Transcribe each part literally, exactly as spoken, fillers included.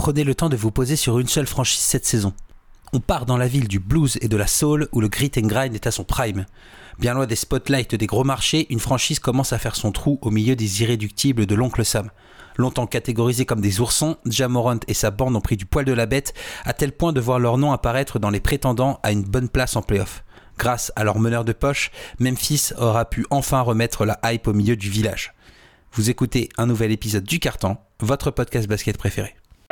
prenez le temps de vous poser sur une seule franchise cette saison. On part dans la ville du blues et de la soul où le grit and grind est à son prime. Bien loin des spotlights des gros marchés, une franchise commence à faire son trou au milieu des irréductibles de l'oncle Sam. Longtemps catégorisés comme des oursons, Ja Morant et sa bande ont pris du poil de la bête, à tel point de voir leur nom apparaître dans les prétendants à une bonne place en play-off. Grâce à leur meneur de poche, Memphis aura pu enfin remettre la hype au milieu du village. Vous écoutez un nouvel épisode du Carton, votre podcast basket préféré.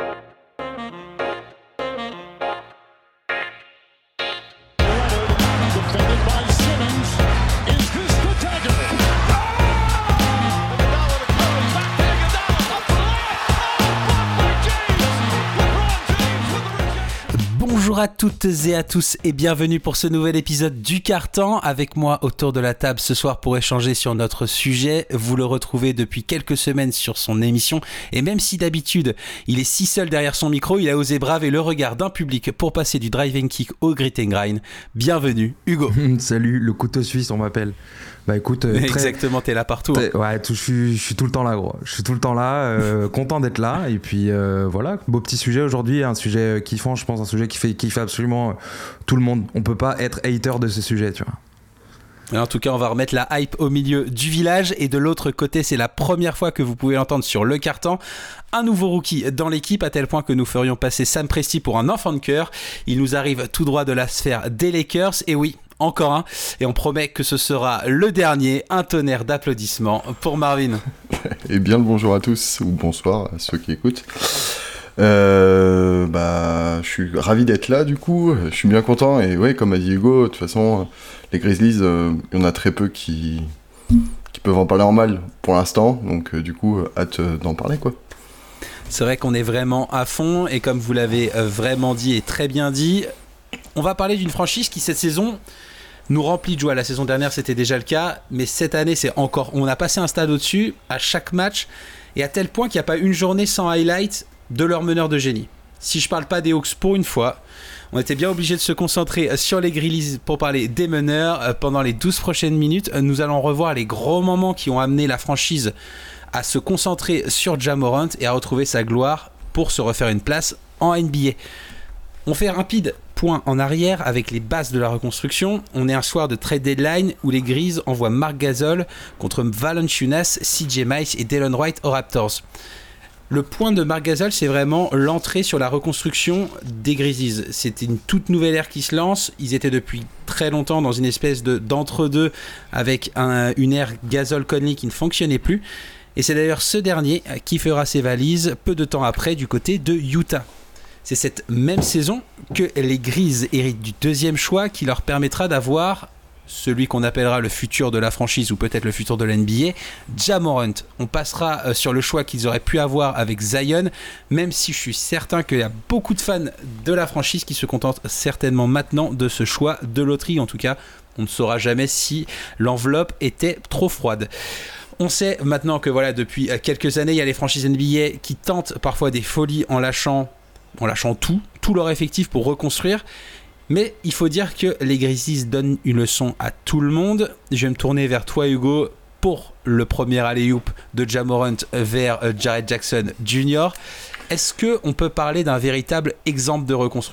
Bonjour à toutes et à tous et bienvenue pour ce nouvel épisode du Carton. Avec moi autour de la table ce soir pour échanger sur notre sujet. Vous le retrouvez depuis quelques semaines sur son émission et même si d'habitude il est si seul derrière son micro, il a osé braver le regard d'un public pour passer du driving kick au grit and grind. Bienvenue Hugo. Salut, le couteau suisse on m'appelle. Bah écoute, euh, très, exactement, t'es là partout. Très, ouais, je suis, je suis tout le temps là, gros. Je suis tout le temps là, euh, content d'être là. Et puis euh, voilà, beau petit sujet aujourd'hui, un sujet kiffant, je pense, un sujet qui fait, qui fait absolument tout le monde. On peut pas être hater de ce sujet, tu vois. Et en tout cas, on va remettre la hype au milieu du village. Et de l'autre côté, c'est la première fois que vous pouvez l'entendre sur le Carton. Un nouveau rookie dans l'équipe, à tel point que nous ferions passer Sam Presti pour un enfant de cœur. Il nous arrive tout droit de la sphère des Lakers. Et oui, encore un, et on promet que ce sera le dernier. Un tonnerre d'applaudissements pour Marvin. Et bien le bonjour à tous, ou bonsoir à ceux qui écoutent. Euh, bah, je suis ravi d'être là du coup, je suis bien content, et ouais, comme a dit Hugo, de toute façon, les Grizzlies, euh, il y en a très peu qui, qui peuvent en parler en mal pour l'instant, donc euh, du coup, euh, hâte euh, d'en parler quoi. C'est vrai qu'on est vraiment à fond, et comme vous l'avez euh, vraiment dit et très bien dit, on va parler d'une franchise qui cette saison nous remplit de joie. La saison dernière c'était déjà le cas, mais cette année c'est encore, on a passé un stade au-dessus à chaque match, et à tel point qu'il n'y a pas une journée sans highlight de leur meneur de génie. Si je parle pas des Hawks pour une fois, on était bien obligé de se concentrer sur les Grizzlies pour parler des meneurs. Pendant les douze prochaines minutes, nous allons revoir les gros moments qui ont amené la franchise à se concentrer sur Ja Morant et à retrouver sa gloire pour se refaire une place en N B A. On fait un rapide point en arrière avec les bases de la reconstruction. On est un soir de trade deadline où les Grizzlies envoient Marc Gasol contre Valanciunas, C J Miles et Delon Wright aux Raptors. Le point de Marc Gasol, c'est vraiment l'entrée sur la reconstruction des Grizzlies. C'était une toute nouvelle ère qui se lance. Ils étaient depuis très longtemps dans une espèce de, d'entre-deux avec un, une ère Gasol-Conley qui ne fonctionnait plus. Et c'est d'ailleurs ce dernier qui fera ses valises peu de temps après du côté de Utah. C'est cette même saison que les Grizzlies héritent du deuxième choix qui leur permettra d'avoir celui qu'on appellera le futur de la franchise ou peut-être le futur de l'N B A, Ja Morant. On passera sur le choix qu'ils auraient pu avoir avec Zion, même si je suis certain qu'il y a beaucoup de fans de la franchise qui se contentent certainement maintenant de ce choix de loterie. En tout cas, on ne saura jamais si l'enveloppe était trop froide. On sait maintenant que voilà, depuis quelques années, il y a les franchises N B A qui tentent parfois des folies en lâchant, en lâchant tout, tout leur effectif pour reconstruire. Mais il faut dire que les Grizzlies donnent une leçon à tout le monde. Je vais me tourner vers toi Hugo pour le premier alley-oop de Ja Morant vers Jared Jackson Junior Est-ce qu'on peut parler d'un véritable exemple de reconstruction ?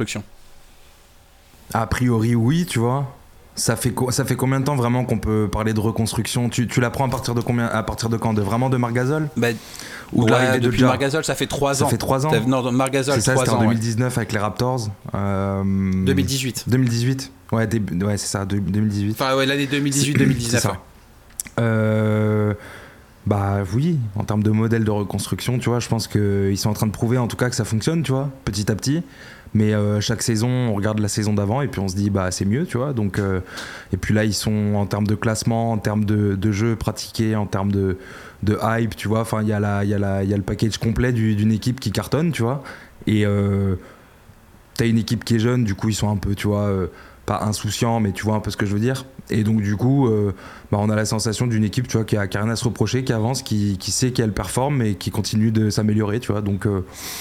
A priori oui, tu vois. Ça fait, co- ça fait combien de temps vraiment qu'on peut parler de reconstruction ? Tu, tu la prends à partir de combien ? À partir de quand ? De vraiment de Marc Gasol ? bah, Ou de ouais, l'arrivée de depuis Ja ? Marc Gasol, ça fait trois ans. Ça fait trois ans. Non, Marc Gasol, c'est ça, trois c'était ans, en deux mille dix-neuf ouais. Avec les Raptors. Euh, deux mille dix-huit deux mille dix-huit Ouais, début, ouais c'est ça, deux mille dix-huit Enfin, ouais, l'année deux mille dix-huit deux mille dix-neuf. C'est ça. Ouais. Euh, bah oui, en termes de modèle de reconstruction, tu vois, je pense qu'ils sont en train de prouver en tout cas que ça fonctionne, tu vois, petit à petit. Mais euh, chaque saison, on regarde la saison d'avant et puis on se dit bah c'est mieux, tu vois. Donc euh, et puis là ils sont en termes de classement, en termes de, de jeu pratiqué, en termes de, de hype, tu vois. Enfin il y a la il y a la il y a le package complet du, d'une équipe qui cartonne, tu vois. Et euh, t'as une équipe qui est jeune, du coup ils sont un peu, tu vois, euh, pas insouciants, mais tu vois un peu ce que je veux dire. Et donc du coup, euh, bah, on a la sensation d'une équipe, tu vois, qui a, qui a rien à se reprocher, qui avance, qui, qui sait qu'elle performe et qui continue de s'améliorer, tu vois. Donc euh,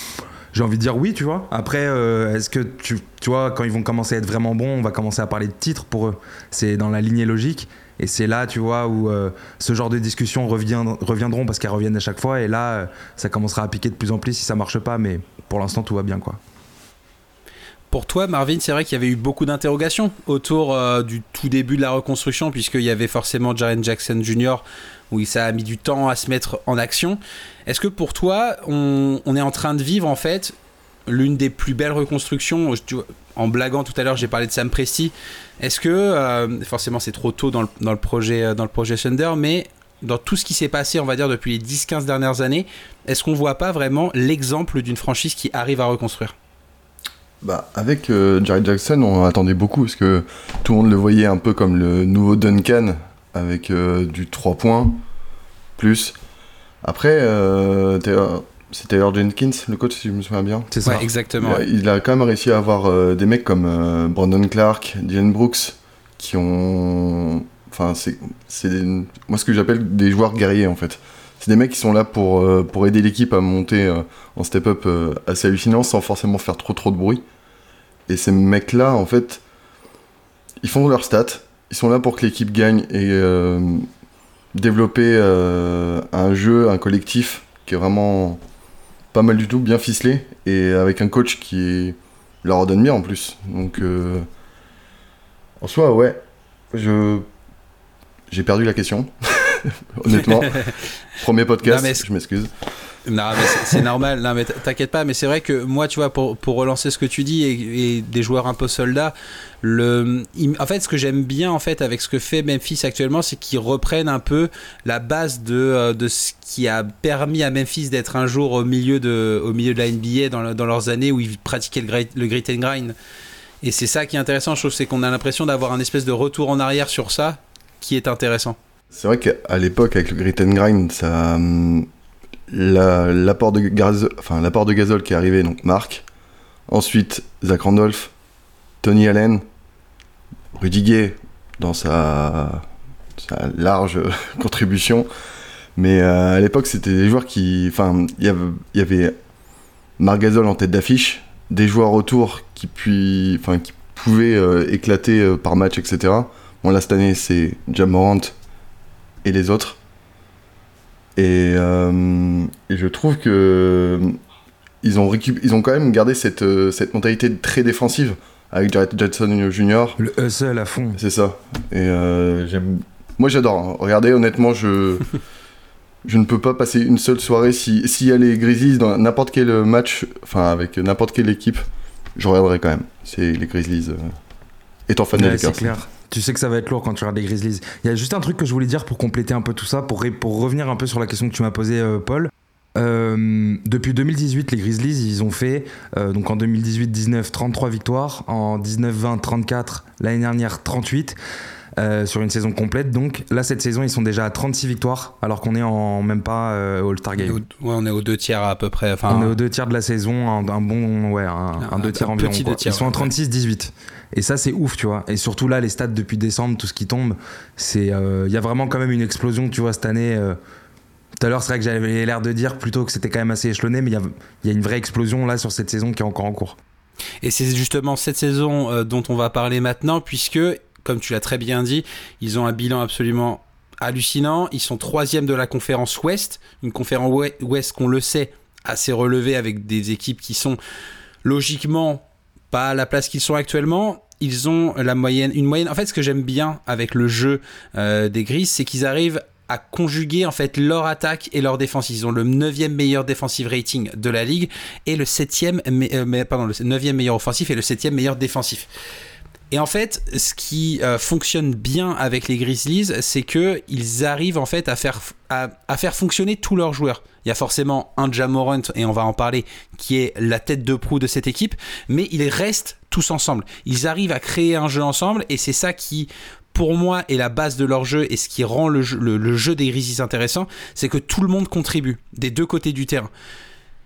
j'ai envie de dire oui, tu vois. Après, euh, est-ce que tu, tu vois, quand ils vont commencer à être vraiment bons, on va commencer à parler de titres pour eux. C'est dans la lignée logique. Et c'est là, tu vois, où euh, ce genre de discussions revient, reviendront parce qu'elles reviennent à chaque fois. Et là, euh, ça commencera à piquer de plus en plus si ça marche pas. Mais pour l'instant, tout va bien, quoi. Pour toi, Marvin, c'est vrai qu'il y avait eu beaucoup d'interrogations autour euh, du tout début de la reconstruction, puisqu'il y avait forcément Jaren Jackson Junior, où ça a mis du temps à se mettre en action. Est-ce que pour toi, on, on est en train de vivre, en fait, l'une des plus belles reconstructions? Tu vois, en blaguant tout à l'heure, j'ai parlé de Sam Presti. Est-ce que, euh, forcément c'est trop tôt dans le, dans le projet, dans le projet Thunder, mais dans tout ce qui s'est passé, on va dire, depuis les dix quinze dernières années, est-ce qu'on ne voit pas vraiment l'exemple d'une franchise qui arrive à reconstruire? Bah, avec euh, Jaren Jackson, on attendait beaucoup, parce que tout le monde le voyait un peu comme le nouveau Duncan, avec euh, du trois points, plus. Après, euh, Taylor, c'est Taylor Jenkins, le coach, si je me souviens bien. C'est ça, ouais, exactement. Il a, il a quand même réussi à avoir euh, des mecs comme euh, Brandon Clark, Dylan Brooks, qui ont... Enfin, c'est, c'est des... moi ce que j'appelle des joueurs guerriers, en fait. C'est des mecs qui sont là pour, euh, pour aider l'équipe à monter euh, en step-up euh, assez hallucinant, sans forcément faire trop trop de bruit. Et ces mecs-là, en fait, ils font leurs stats, ils sont là pour que l'équipe gagne et euh, développer euh, un jeu, un collectif qui est vraiment pas mal du tout, bien ficelé, et avec un coach qui leur ordonne bien en plus. Donc, euh, en soi, ouais, je... j'ai perdu la question, honnêtement. Premier podcast, non, mais je m'excuse. Non, mais c'est, c'est normal, non, mais t'inquiète pas, mais c'est vrai que moi, tu vois, pour, pour relancer ce que tu dis et, et des joueurs un peu soldats, le, il, en fait, ce que j'aime bien en fait avec ce que fait Memphis actuellement, c'est qu'ils reprennent un peu la base de, de ce qui a permis à Memphis d'être un jour au milieu de, au milieu de la N B A dans, dans leurs années où ils pratiquaient le grit, le grit and grind. Et c'est ça qui est intéressant, je trouve, c'est qu'on a l'impression d'avoir un espèce de retour en arrière sur ça qui est intéressant. C'est vrai qu'à l'époque, avec le grit and grind, ça... La, l'apport, de Gasol, enfin, l'apport de Gasol qui est arrivé, donc Marc. Ensuite, Zach Randolph, Tony Allen, Rudy Gay dans sa, sa large contribution. Mais euh, à l'époque, c'était des joueurs qui... Enfin, il y avait, y avait Marc Gasol en tête d'affiche, des joueurs autour qui, puis, enfin, qui pouvaient euh, éclater euh, par match, et cetera. Bon, là, cette année, c'est Ja Morant et les autres. Et, euh, et je trouve que ils ont, récup- ils ont quand même gardé cette, euh, cette mentalité très défensive avec Jaren Jackson Junior Le hustle à fond. C'est ça. Et euh, j'aime... Moi j'adore. Hein. Regardez, honnêtement, je... je ne peux pas passer une seule soirée. Si, s'il y a les Grizzlies dans n'importe quel match, enfin avec n'importe quelle équipe, je regarderai quand même. C'est les Grizzlies. Euh... Étant fan ouais, des Lakers. C'est clair. Tu sais que ça va être lourd quand tu regardes les Grizzlies. Il y a juste un truc que je voulais dire pour compléter un peu tout ça, pour, ré- pour revenir un peu sur la question que tu m'as posée, euh, Paul. Euh, depuis deux mille dix-huit, les Grizzlies, ils ont fait, euh, donc en deux mille dix-huit dix-neuf, trente-trois victoires, en dix-neuf vingt, trente-quatre, l'année dernière, trente-huit, euh, sur une saison complète. Donc là, cette saison, ils sont déjà à trente-six victoires, alors qu'on est en même pas euh, All-Star Game. Ouais, on est aux deux tiers à peu près. Enfin, on est aux deux tiers de la saison, un, un bon, ouais, un, un, un deux tiers un environ. Quoi. Tiers, ils sont en trente-six dix-huit. Et ça, c'est ouf, tu vois. Et surtout là, les stats depuis décembre, tout ce qui tombe, c'est, il euh, y a vraiment quand même une explosion, tu vois, cette année. Euh, tout à l'heure, c'est vrai que j'avais l'air de dire plutôt que c'était quand même assez échelonné, mais il y, y a une vraie explosion là sur cette saison qui est encore en cours. Et c'est justement cette saison euh, dont on va parler maintenant, puisque, comme tu l'as très bien dit, ils ont un bilan absolument hallucinant. Ils sont troisième de la conférence Ouest, une conférence Ouest qu'on le sait assez relevée avec des équipes qui sont logiquement pas à la place qu'ils sont actuellement. Ils ont la moyenne, une moyenne. En fait, ce que j'aime bien avec le jeu euh, des Grizzlies, c'est qu'ils arrivent à conjuguer en fait leur attaque et leur défense. Ils ont le neuvième meilleur defensive rating de la ligue et le septième, euh, pardon, le neuvième meilleur offensif et le septième meilleur défensif. Et en fait, ce qui euh, fonctionne bien avec les Grizzlies, c'est que ils arrivent en fait à faire à, à faire fonctionner tous leurs joueurs. Il y a forcément un Ja Morant, et on va en parler, qui est la tête de proue de cette équipe, mais ils restent tous ensemble. Ils arrivent à créer un jeu ensemble, et c'est ça qui, pour moi, est la base de leur jeu, et ce qui rend le jeu, le, le jeu des Grizzlies intéressant, c'est que tout le monde contribue des deux côtés du terrain.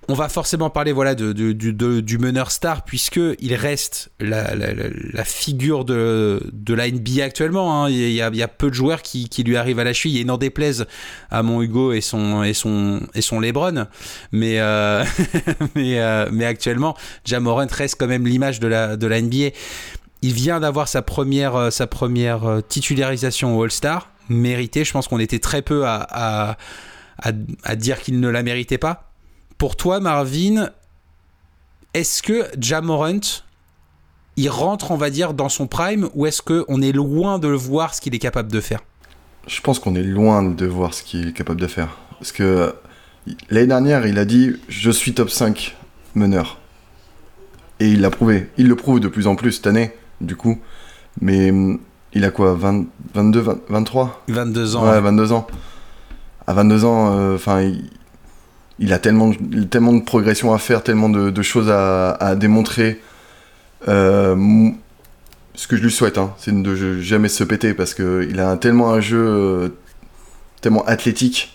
On va forcément parler voilà, de, de, de, de, du meneur star, puisqu'il reste la, la, la, la figure de, de la N B A actuellement. Hein. Il, y a, il y a peu de joueurs qui, qui lui arrivent à la cheville, et n'en déplaise à mon Hugo et son, et son, et son LeBron. Mais, euh, mais, euh, mais actuellement, Ja Morant reste quand même l'image de la, de la N B A. Il vient d'avoir sa première, sa première titularisation au All-Star, méritée. Je pense qu'on était très peu à, à, à, à dire qu'il ne la méritait pas. Pour toi, Marvin, est-ce que Ja Morant, il rentre, on va dire, dans son prime, ou est-ce qu'on est loin de voir ce qu'il est capable de faire ? Je pense qu'on est loin de voir ce qu'il est capable de faire. Parce que l'année dernière, il a dit « Je suis top cinq meneur ». Et il l'a prouvé. Il le prouve de plus en plus cette année, du coup. Mais il a quoi, vingt, vingt-deux, vingt, vingt-trois ? vingt-deux ans. Ouais, vingt-deux ans. À vingt-deux ans, enfin... Euh, il... Il a tellement, tellement de progression à faire, tellement de, de choses à, à démontrer. Euh, ce que je lui souhaite, hein, c'est de jamais se péter, parce qu'il a un, tellement un jeu euh, tellement athlétique.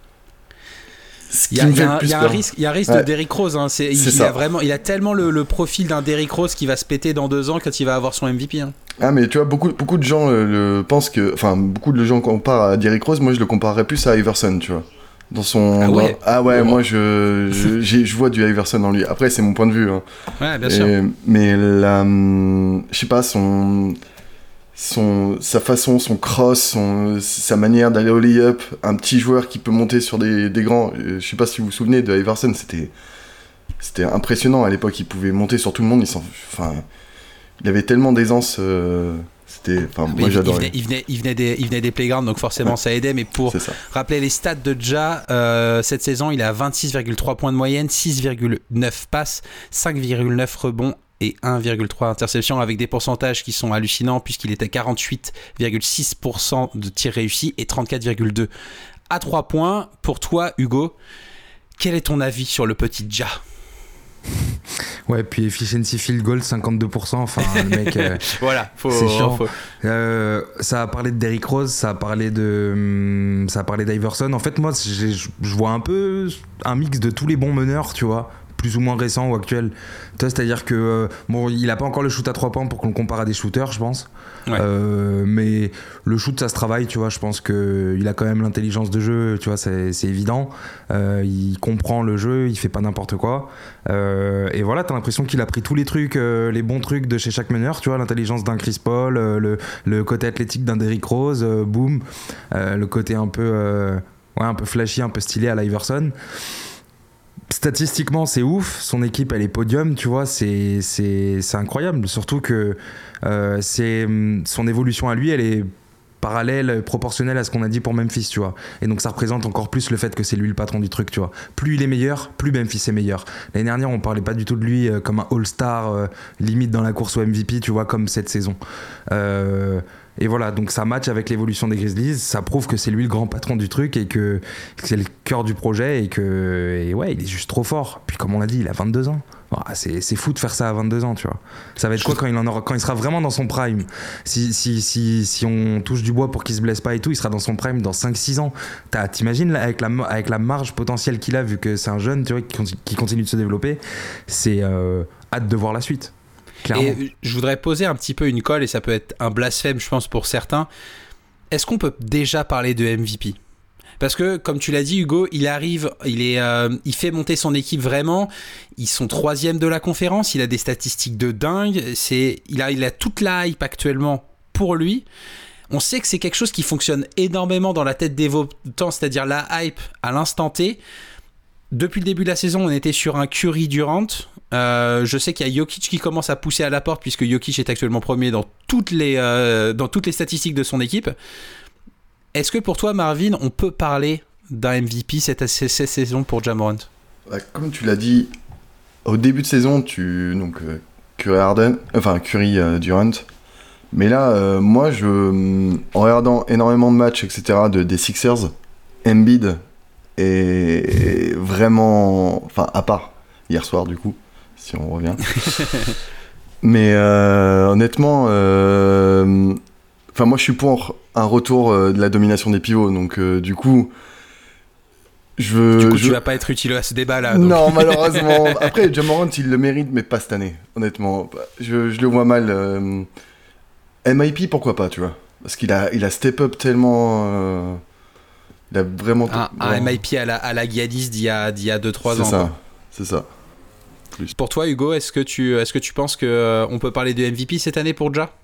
Il y a, y a, un, y a un risque, y a un risque ouais. de Derrick Rose. Hein. C'est, c'est il, ça. a vraiment, il a tellement le, le profil d'un Derrick Rose qui va se péter dans deux ans quand il va avoir son M V P. Hein. Ah, mais tu vois, beaucoup, beaucoup de gens euh, le pensent que... Enfin, beaucoup de gens comparent à Derrick Rose. Moi, je le comparerais plus à Iverson, tu vois. Dans son ah ouais, dans... ah ouais oh. moi je je, j'ai, je vois du Iverson en lui. Après c'est mon point de vue hein. Ouais, bien Et, sûr. Mais la je sais pas son son sa façon, son cross, son sa manière d'aller au lay-up, un petit joueur qui peut monter sur des des grands. Je sais pas si vous vous souvenez de Iverson, c'était c'était impressionnant à l'époque, il pouvait monter sur tout le monde, il s'en enfin il avait tellement d'aisance euh... C'était, enfin, moi il, j'adorais. Il venait, il, venait, il, venait des, il venait des playgrounds, donc forcément ouais. ça aidait. Mais pour rappeler les stats de Ja, euh, cette saison, il a vingt-six virgule trois points de moyenne, six virgule neuf passes, cinq virgule neuf rebonds et un virgule trois interceptions, avec des pourcentages qui sont hallucinants, puisqu'il est à quarante-huit virgule six pour cent de tirs réussis et trente-quatre virgule deux à trois points. Pour toi, Hugo, quel est ton avis sur le petit Ja ? Ouais, puis efficiency field goal cinquante-deux pour cent, enfin le mec euh, voilà, faut, c'est chiant. Faut... Euh, ça a parlé de Derrick Rose, ça a parlé de ça a parlé d'Iverson. En fait, moi je vois un peu un mix de tous les bons meneurs, tu vois, plus ou moins récents ou actuels. C'est-à-dire que euh, bon, il a pas encore le shoot à trois points pour qu'on le compare à des shooters, je pense. Ouais. Euh, mais le shoot, ça se travaille, tu vois. Je pense que il a quand même l'intelligence de jeu, tu vois, c'est, c'est évident. Euh, il comprend le jeu, il fait pas n'importe quoi. Euh, et voilà, t'as l'impression qu'il a pris tous les trucs, euh, les bons trucs de chez chaque meneur, tu vois, l'intelligence d'un Chris Paul, euh, le, le côté athlétique d'un Derrick Rose, euh, boom, euh, le côté un peu, euh, ouais, un peu flashy, un peu stylé à l'Iverson. Statistiquement, c'est ouf. Son équipe, elle est podium, tu vois. C'est, c'est, c'est incroyable. Surtout que euh, c'est, son évolution à lui, elle est parallèle, proportionnelle à ce qu'on a dit pour Memphis, tu vois. Et donc, ça représente encore plus le fait que c'est lui le patron du truc, tu vois. Plus il est meilleur, plus Memphis est meilleur. L'année dernière, on parlait pas du tout de lui euh, comme un All-Star, euh, limite dans la course au M V P, tu vois, comme cette saison. Euh... Et voilà, donc ça match avec l'évolution des Grizzlies, ça prouve que c'est lui le grand patron du truc et que, que c'est le cœur du projet et que et ouais, il est juste trop fort. Puis comme on l'a dit, il a vingt-deux ans. Ah, c'est, c'est fou de faire ça à vingt-deux ans, tu vois. Ça va être quoi quand il, en aura, quand il sera vraiment dans son prime. Si, si, si, si on touche du bois pour qu'il se blesse pas et tout, il sera dans son prime dans cinq six ans. T'as, t'imagines là, avec, la, avec la marge potentielle qu'il a, vu que c'est un jeune, tu vois, qui, qui continue de se développer, c'est euh, hâte de voir la suite. Clairement. Et je voudrais poser un petit peu une colle, et ça peut être un blasphème, je pense, pour certains. Est-ce qu'on peut déjà parler de M V P ? Parce que, comme tu l'as dit, Hugo, il arrive, il, est, euh, il fait monter son équipe vraiment. Ils sont troisième de la conférence, il a des statistiques de dingue. C'est, il, a, il a toute la hype actuellement pour lui. On sait que c'est quelque chose qui fonctionne énormément dans la tête des votants, c'est-à-dire la hype à l'instant T. Depuis le début de la saison, on était sur un Curry Durant. Euh, je sais qu'il y a Jokic qui commence à pousser à la porte, puisque Jokic est actuellement premier dans toutes les, euh, dans toutes les statistiques de son équipe. Est-ce que pour toi, Marvin, on peut parler d'un M V P cette, cette saison pour Ja Morant ? Bah, comme tu l'as dit, au début de saison, tu donc euh, Curry Harden, enfin Curry euh, Durant. Mais là, euh, moi, je, en regardant énormément de matchs, et cetera, de, des Sixers, Embiid est vraiment, enfin, à part hier soir du coup, si on revient. Mais euh, honnêtement, euh, enfin moi je suis pour un retour euh, de la domination des pivots, donc euh, du coup, Je veux, du coup, je... tu vas pas être utile à ce débat-là. Donc. Non, malheureusement. Après, Ja Morant, il le mérite, mais pas cette année, honnêtement. Je, je le vois mal. Euh... M I P, pourquoi pas, tu vois. Parce qu'il a, il a step up tellement... Euh... Il a vraiment... Un, un M I P à la, à la Giannis d'il y a, d'il y a deux trois ans. C'est ça, quoi. c'est ça. Plus. Pour toi, Hugo, est-ce que tu, est-ce que tu penses qu'on euh, peut parler de M V P cette année pour Ja?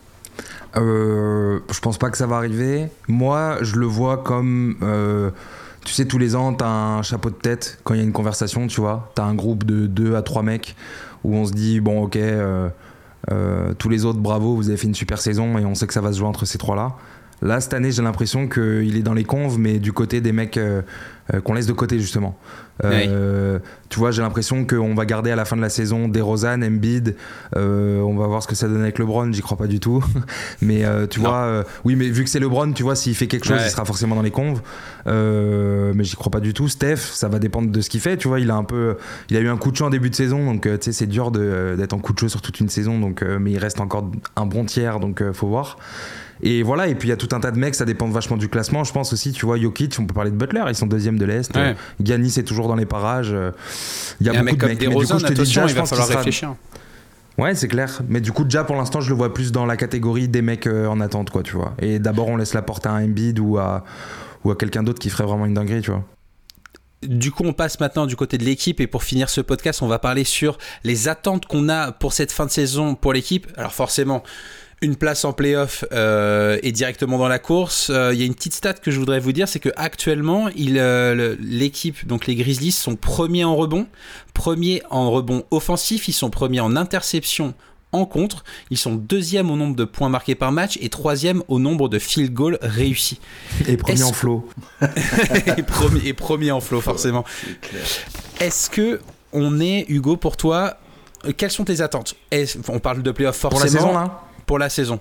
euh, Je pense pas que ça va arriver. Moi, je le vois comme... Euh, tu sais, tous les ans, t'as un chapeau de tête quand il y a une conversation, tu vois. T'as un groupe de deux à trois mecs où on se dit, bon, ok, euh, euh, tous les autres, bravo, vous avez fait une super saison et on sait que ça va se jouer entre ces trois-là. Là, cette année, j'ai l'impression qu'il est dans les conves, mais du côté des mecs euh, euh, qu'on laisse de côté, justement. Euh, oui. Tu vois, j'ai l'impression qu'on va garder à la fin de la saison DeRozan, Embiid. Euh, on va voir ce que ça donne avec LeBron, j'y crois pas du tout. mais euh, tu non. vois, euh, oui, mais vu que c'est LeBron, tu vois, s'il fait quelque chose, ouais. il sera forcément dans les conves. Euh, mais j'y crois pas du tout. Steph, ça va dépendre de ce qu'il fait. Tu vois, il a un peu, il a eu un coup de chaud en début de saison, donc euh, tu sais, c'est dur de, d'être en coup de chaud sur toute une saison. Donc, euh, mais il reste encore un bon tiers, donc euh, faut voir. Et voilà, et puis il y a tout un tas de mecs, ça dépend vachement du classement. Je pense aussi, tu vois, Jokic, on peut parler de Butler, ils sont deuxième de l'Est. Ouais. Giannis est toujours dans les parages. Il y a et beaucoup un mec de comme mecs. DeRozan, mais du coup, je te dis, Ja, il je va pense falloir qu'il réfléchir. Sera... Ouais, c'est clair. Mais du coup, Ja, pour l'instant, je le vois plus dans la catégorie des mecs en attente, quoi, tu vois. Et d'abord, on laisse la porte à un Embiid ou à, ou à quelqu'un d'autre qui ferait vraiment une dinguerie, tu vois. Du coup, on passe maintenant du côté de l'équipe et pour finir ce podcast, on va parler sur les attentes qu'on a pour cette fin de saison pour l'équipe. Alors forcément, une place en play-off euh, et directement dans la course. Il euh, y a une petite stat que je voudrais vous dire, c'est qu'actuellement, euh, l'équipe, donc les Grizzlies, sont premiers en rebond, premiers en rebond offensif, ils sont premiers en interception en contre, ils sont deuxième au nombre de points marqués par match et troisième au nombre de field goals réussis. Et premier Est-ce... en flow. et, premier, et premier en flow, forcément. Est-ce que on est, Hugo, pour toi, quelles sont tes attentes? Est-ce... On parle de play-off forcément. Pour la saison, là Pour la saison.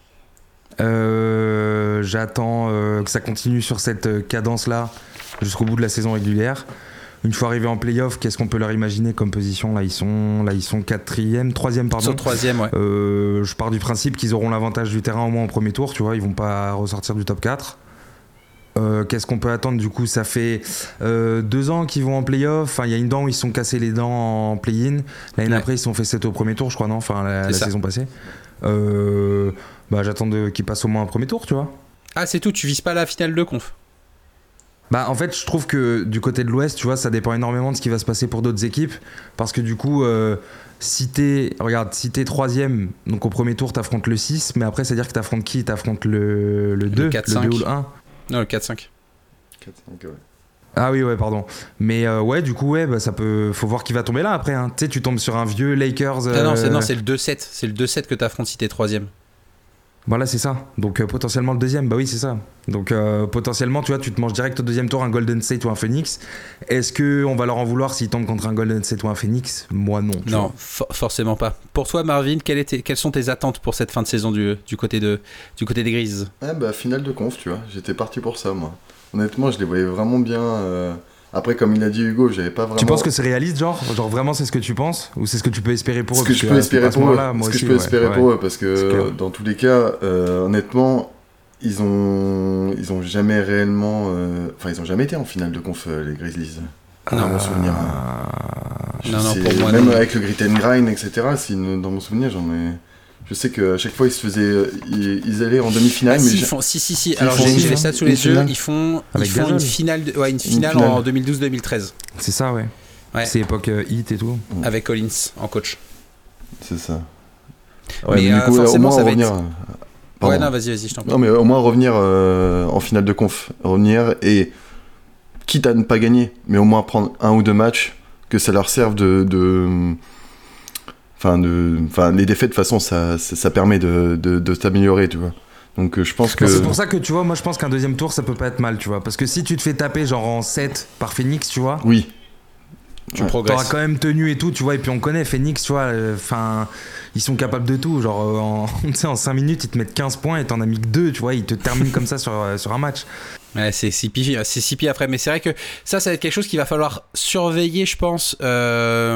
Euh, j'attends euh, que ça continue sur cette cadence-là jusqu'au bout de la saison régulière. Une fois arrivés en play-off, qu'est-ce qu'on peut leur imaginer comme position? Là, ils sont, là, ils sont quatrième, troisième, pardon. Ils sont troisième, ouais. Euh, je pars du principe qu'ils auront l'avantage du terrain au moins au premier tour, tu vois. Ils vont pas ressortir du top quatre. Euh, qu'est-ce qu'on peut attendre? Du coup, ça fait euh, deux ans qu'ils vont en play-off. Enfin, il y a une dent où ils se sont cassés les dents en play-in. L'année ouais. après, ils se sont fait sept au premier tour, je crois, non? Enfin, la, la saison passée. Euh, bah, j'attends de, qu'ils passent au moins un premier tour, tu vois. Ah, c'est tout, tu vises pas la finale de conf? Bah, en fait, je trouve que du côté de l'Ouest, tu vois, ça dépend énormément de ce qui va se passer pour d'autres équipes. Parce que du coup, euh, si t'es, regarde, si t'es troisième, donc au premier tour, t'affrontes le six, mais après, c'est-à-dire que t'affrontes qui? T'affrontes le, le deux, le, quatre, le deux ou le un? Non, le quatre cinq. quatre cinq, ouais. Ah oui, ouais, pardon. Mais euh, ouais, du coup, ouais, bah, ça peut. Faut voir qui va tomber là après. Hein. Tu sais, tu tombes sur un vieux Lakers. Euh... Ah non, c'est, non, c'est le deux sept. C'est le deux sept que t'affrontes si t'es troisième. Voilà, c'est ça. Donc euh, potentiellement le deuxième, bah oui, c'est ça. Donc euh, potentiellement, tu vois, tu te manges direct au deuxième tour un Golden State ou un Phoenix. Est-ce qu'on va leur en vouloir s'ils tombent contre un Golden State ou un Phoenix? Moi, non. Non, for- forcément pas. Pour toi, Marvin, quelle était, quelles sont tes attentes pour cette fin de saison du, du, côté, de, du côté des Grises? Ah bah, finale de conf, tu vois. J'étais parti pour ça, moi. Honnêtement, je les voyais vraiment bien... Euh... Après, comme il a dit Hugo, j'avais pas vraiment... Tu penses que c'est réaliste, genre Genre vraiment, c'est ce que tu penses? Ou c'est ce que tu peux espérer pour ce eux? Que je peux espérer pour eux. Moi ce aussi, que je peux ouais, espérer ouais. pour eux, parce que dans tous les cas, euh, honnêtement, ils ont, ils ont jamais réellement... Euh... Enfin, ils ont jamais été en finale de conf, les Grizzlies. Dans ah... mon souvenir. Je non, non, pour moi, même non. avec le grit and grind, et cetera, si, dans mon souvenir, j'en ai... Je sais qu'à chaque fois, ils se faisaient, ils, ils allaient en demi-finale. Ah, mais si, j'ai... font, si, si, si. Alors, j'ai, j'ai ça sous les yeux. Ils font, ils font une finale, de, ouais, une finale, une finale en deux mille douze deux mille treize. C'est ça, ouais. ouais. C'est époque euh, Heat et tout. Avec Collins en coach. C'est ça. Ouais, mais, mais du coup, euh, forcément, ça va revenir... être. Pardon. Ouais, non, vas-y, vas-y, je t'en prie. Non, mais au moins revenir euh, en finale de conf. Revenir et, quitte à ne pas gagner, mais au moins prendre un ou deux matchs, que ça leur serve de. de... Enfin, de, enfin, les défaites, de toute façon, ça, ça, ça permet de, de, de t'améliorer, tu vois. Donc, euh, je pense que... C'est pour ça que, tu vois, moi, je pense qu'un deuxième tour, ça peut pas être mal, tu vois. Parce que si tu te fais taper, genre, en sept par Phoenix, tu vois... Oui. Tu ouais. progresses. T'auras quand même tenu et tout, tu vois. Et puis, on connaît Phoenix, tu vois. Enfin, euh, ils sont capables de tout. Genre, euh, en, en cinq minutes, ils te mettent quinze points et t'en as mis que deux, tu vois. Ils te terminent comme ça sur, euh, sur un match. Ouais, c'est six pieds, c'est six pieds après, mais c'est vrai que ça, ça va être quelque chose qu'il va falloir surveiller, je pense, euh,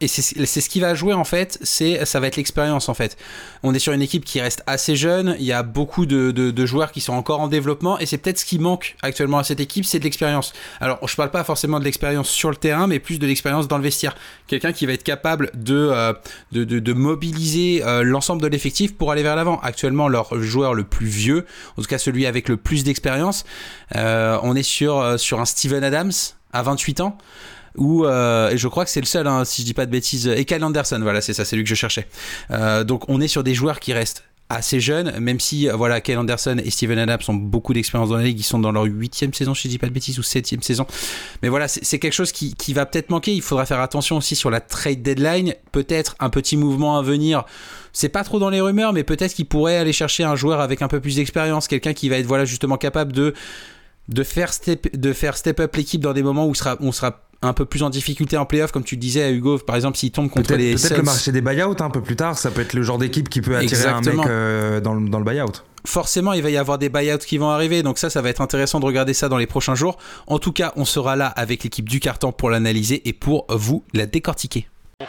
et c'est, c'est ce qui va jouer en fait, c'est, ça va être l'expérience en fait. On est sur une équipe qui reste assez jeune, il y a beaucoup de, de, de joueurs qui sont encore en développement et c'est peut-être ce qui manque actuellement à cette équipe, c'est de l'expérience. Alors je parle pas forcément de l'expérience sur le terrain, mais plus de l'expérience dans le vestiaire. Quelqu'un qui va être capable de, euh, de, de, de mobiliser euh, l'ensemble de l'effectif pour aller vers l'avant. Actuellement, leur joueur le plus vieux, en tout cas celui avec le plus d'expérience, euh, on est sur, euh, sur un Steven Adams à vingt-huit ans. Où, euh, et je crois que c'est le seul, hein, si je dis pas de bêtises, et Kyle Anderson, voilà, c'est ça, c'est lui que je cherchais. Euh, donc on est sur des joueurs qui restent assez jeunes, même si voilà, Kyle Anderson et Steven Adams ont beaucoup d'expérience dans la ligue, ils sont dans leur huitième saison, si je dis pas de bêtises, ou septième saison. Mais voilà, c'est, c'est quelque chose qui, qui va peut-être manquer. Il faudra faire attention aussi sur la trade deadline. Peut-être un petit mouvement à venir. C'est pas trop dans les rumeurs, mais peut-être qu'il pourrait aller chercher un joueur avec un peu plus d'expérience, quelqu'un qui va être voilà justement capable de de faire step, de faire step up l'équipe dans des moments où sera, on sera un peu plus en difficulté en play-off, comme tu le disais à Hugo, par exemple s'il tombe contre peut-être, les peut-être Suns. le marché des buy-out un peu plus tard, ça peut être le genre d'équipe qui peut attirer Exactement. un mec euh, dans, le, dans le buy-out. Forcément, il va y avoir des buy-outs qui vont arriver, donc ça, ça va être intéressant de regarder ça dans les prochains jours. En tout cas, on sera là avec l'équipe du Carton pour l'analyser et pour vous la décortiquer.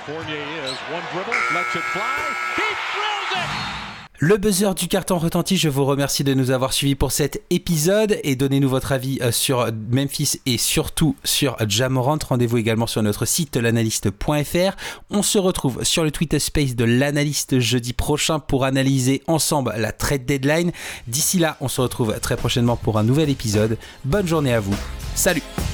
Le buzzer du Carton retentit, je vous remercie de nous avoir suivis pour cet épisode et donnez-nous votre avis sur Memphis et surtout sur Ja Morant. Rendez-vous également sur notre site l'analyste point f r. On se retrouve sur le Twitter Space de l'analyste jeudi prochain pour analyser ensemble la trade deadline. D'ici là, on se retrouve très prochainement pour un nouvel épisode. Bonne journée à vous. Salut!